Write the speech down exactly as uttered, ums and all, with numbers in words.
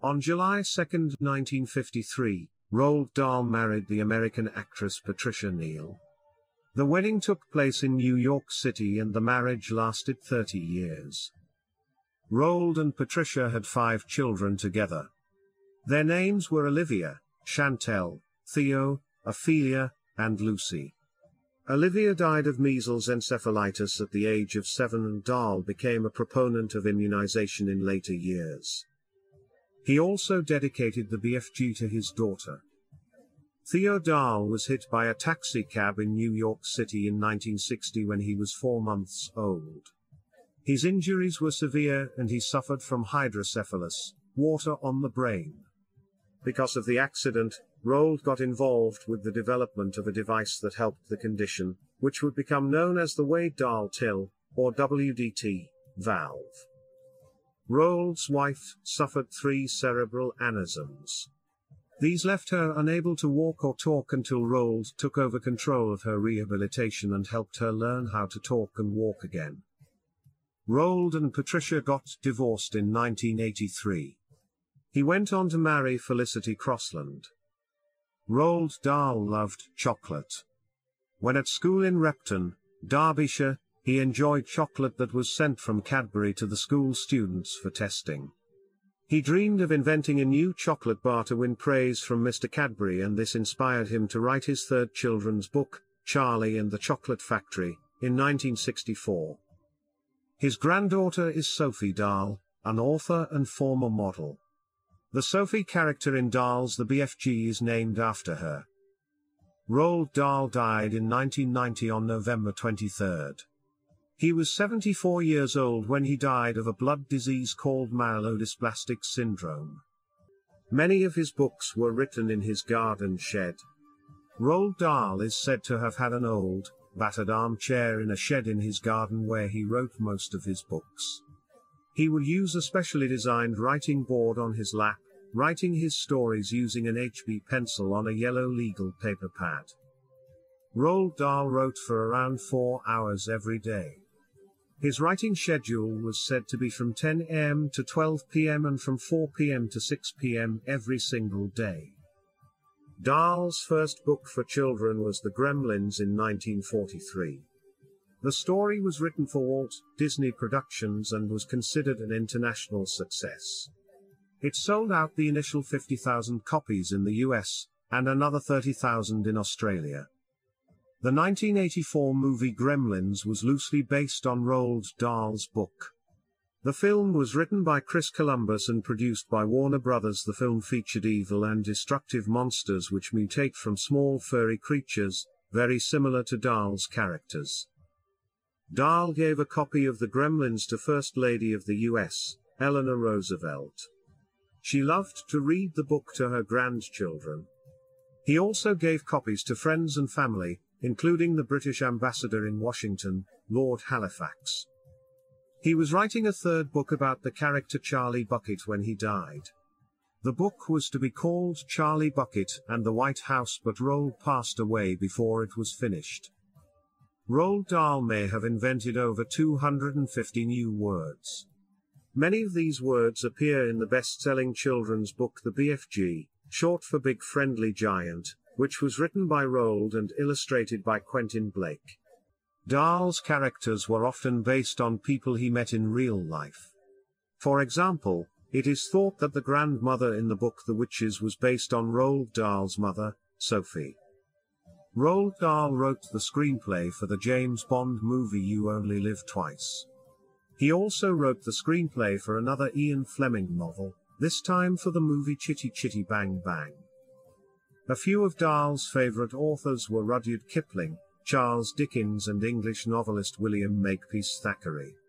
On July second, nineteen fifty-three, Roald Dahl married the American actress Patricia Neal. The wedding took place in New York City and the marriage lasted thirty years. Roald and Patricia had five children together. Their names were Olivia, Chantel, Theo, Ophelia, and Lucy. Olivia died of measles encephalitis at the age of seven and Dahl became a proponent of immunization in later years. He also dedicated the B F G to his daughter. Theo Dahl was hit by a taxicab in New York City in nineteen sixty when he was four months old. His injuries were severe and he suffered from hydrocephalus, water on the brain. Because of the accident, Roald got involved with the development of a device that helped the condition, which would become known as the Wade-Dahl-Till, or W D T, valve. Roald's wife suffered three cerebral aneurysms. These left her unable to walk or talk until Roald took over control of her rehabilitation and helped her learn how to talk and walk again. Roald and Patricia got divorced in nineteen eighty-three. He went on to marry Felicity Crossland. Roald Dahl loved chocolate. When at school in Repton, Derbyshire, he enjoyed chocolate that was sent from Cadbury to the school students for testing. He dreamed of inventing a new chocolate bar to win praise from Mister Cadbury, and this inspired him to write his third children's book, Charlie and the Chocolate Factory, in nineteen sixty-four. His granddaughter is Sophie Dahl, an author and former model. The Sophie character in Dahl's The B F G is named after her. Roald Dahl died in nineteen ninety on November twenty-third. He was seventy-four years old when he died of a blood disease called myelodysplastic syndrome. Many of his books were written in his garden shed. Roald Dahl is said to have had an old, battered armchair in a shed in his garden where he wrote most of his books. He would use a specially designed writing board on his lap, writing his stories using an H B pencil on a yellow legal paper pad. Roald Dahl wrote for around four hours every day. His writing schedule was said to be from ten a m to twelve p m and from four p m to six p m every single day. Dahl's first book for children was The Gremlins in nineteen forty-three. The story was written for Walt Disney Productions and was considered an international success. It sold out the initial fifty thousand copies in the U S, and another thirty thousand in Australia. The nineteen eighty-four movie Gremlins was loosely based on Roald Dahl's book. The film was written by Chris Columbus and produced by Warner Brothers. The film featured evil and destructive monsters which mutate from small furry creatures, very similar to Dahl's characters. Dahl gave a copy of The Gremlins to First Lady of the U S, Eleanor Roosevelt. She loved to read the book to her grandchildren. He also gave copies to friends and family, including the British ambassador in Washington, Lord Halifax. He was writing a third book about the character Charlie Bucket when he died. The book was to be called Charlie Bucket and the White House, but Roald passed away before it was finished. Roald Dahl may have invented over two hundred fifty new words. Many of these words appear in the best-selling children's book The B F G, short for Big Friendly Giant, which was written by Roald and illustrated by Quentin Blake. Dahl's characters were often based on people he met in real life. For example, it is thought that the grandmother in the book The Witches was based on Roald Dahl's mother, Sophie. Roald Dahl wrote the screenplay for the James Bond movie You Only Live Twice. He also wrote the screenplay for another Ian Fleming novel, this time for the movie Chitty Chitty Bang Bang. A few of Dahl's favorite authors were Rudyard Kipling, Charles Dickens and English novelist William Makepeace Thackeray.